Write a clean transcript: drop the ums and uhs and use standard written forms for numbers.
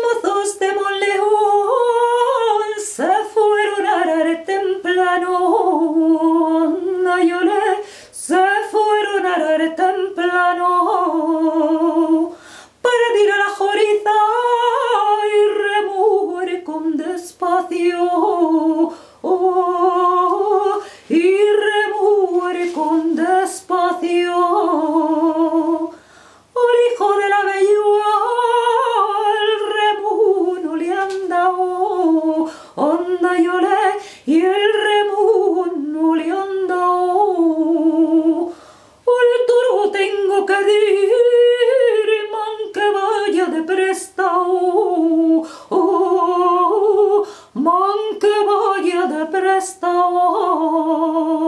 mozos de Monleón se fueron a arar temprano, ayole, se fueron a arar temprano para ir a la joriza y remover con despacio, y remover con despacio. El hijo de la bellua, el remu no le han dado, onda yole, y el remu no le han dado. El toro tengo que dir, man que vaya de prestao, man que vaya de prestao.